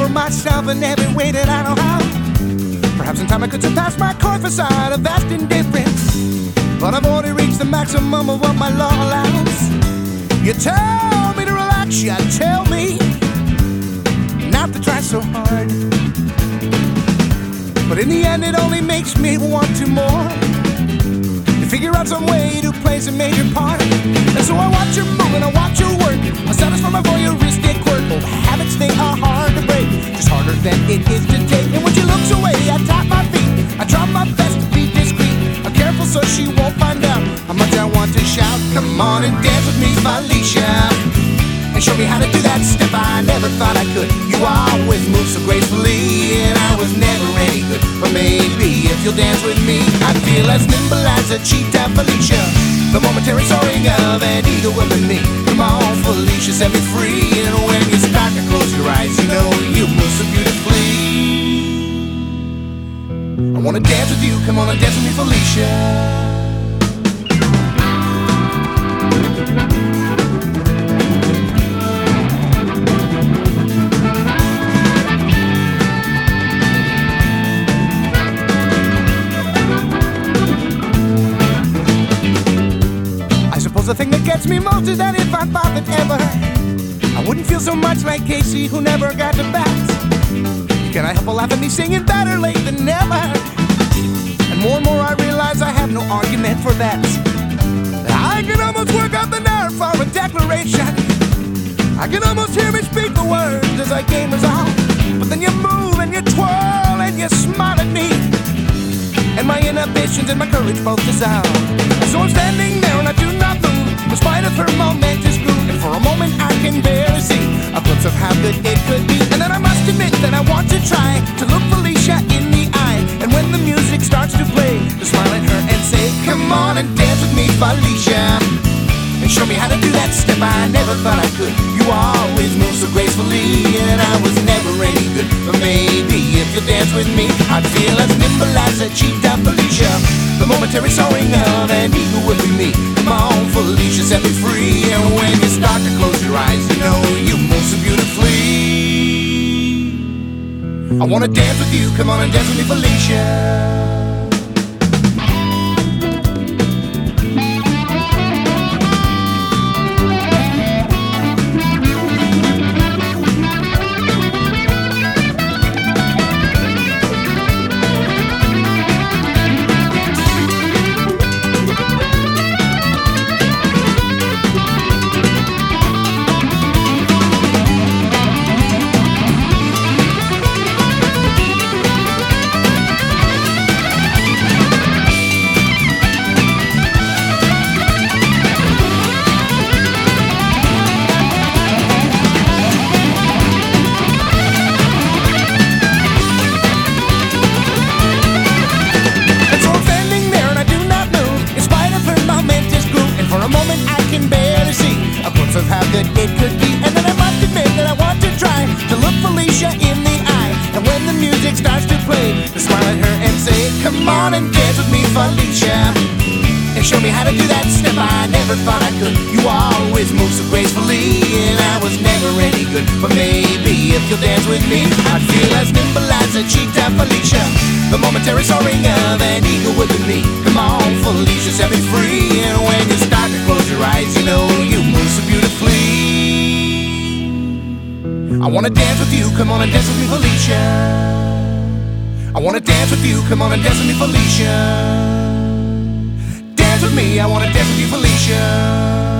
of myself in every way that I know how. Perhaps in time I could surpass my core facade of vast indifference, but I've already reached the maximum of what my law allows. You tell me to relax, you tell me not to try so hard, but in the end it only makes me want to more, to figure out some way to play some major part. And so I watch you move and I watch you work, I satisfy my voyeuristic quirk. Old habits, they are hard to break, just harder than it is to take. And when she looks away, I tap my feet, I try my best to be discreet. I'm careful so she won't find out how much I want to shout. Come on and dance with me, Felicia, and show me how to do that step I never thought I could. You always move so gracefully, and I was never any good. But maybe if you'll dance with me, I'd feel as nimble as a cheetah, Felicia, the momentary soaring of an eagle within me. Come on, Felicia, set me free. And when you start to close your eyes, you know you move so beautifully. I wanna dance with you, come on and dance with me, Felicia. The thing that gets me most is that if I thought that ever I wouldn't feel so much like Casey, who never got to bat, can I help a laugh at me singing better late than never? And more I realize I have no argument for that. I can almost work out the nerve for a declaration, I can almost hear me speak the words as I game resolve. But then you move and you twirl and you smile at me, and my inhibitions and my courage both dissolve. So I'm standing there and I do not move, in spite of her momentous groove. And for a moment I can barely see a glimpse of how good it could be. And then I must admit that I want to try to look Felicia in the eye, and when the music starts to play, to smile at her and say, come on and dance with me, Felicia, and show me how to do that step I never thought I could. You always move so gracefully, and I was never any good. But maybe if you dance with me, I'd feel as nimble as a cheetah, Felicia, the momentary soaring of an eagle would be me. Come on, Felicia, set me free. And when you start to close your eyes, you know you move so beautifully. I wanna dance with you, come on and dance with me, Felicia. Of how good it could be, and then I must admit that I want to try to look Felicia in the eye, and when the music starts to play, to smile at her and say, come on and dance with me, Felicia, and show me how to do that step I never thought I could. You always move so gracefully, and I was never any good. But maybe if you'll dance with me, I'd feel as nimble as a cheetah, Felicia, the momentary soaring of an eagle would be me. Come on, Felicia, set me free. And when you start to close your eyes, you know you move so beautifully. I wanna dance with you, come on and dance with me, Felicia. I wanna dance with you, come on and dance with me, Felicia. Dance with me, I wanna dance with you, Felicia.